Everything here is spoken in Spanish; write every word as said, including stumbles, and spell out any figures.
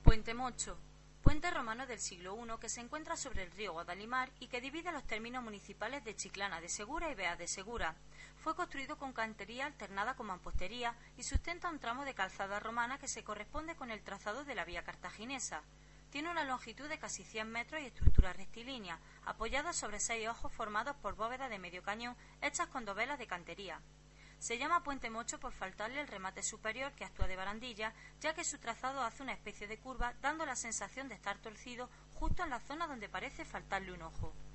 Puente Mocho. Puente romano del siglo primero que se encuentra sobre el río Guadalimar y que divide los términos municipales de Chiclana de Segura y Beas de Segura. Fue construido con cantería alternada con mampostería y sustenta un tramo de calzada romana que se corresponde con el trazado de la vía cartaginesa. Tiene una longitud de casi cien metros y estructura rectilínea, apoyada sobre seis ojos formados por bóvedas de medio cañón hechas con dovelas de cantería. Se llama Puente Mocho por faltarle el remate superior que actúa de barandilla, ya que su trazado hace una especie de curva, dando la sensación de estar torcido justo en la zona donde parece faltarle un ojo.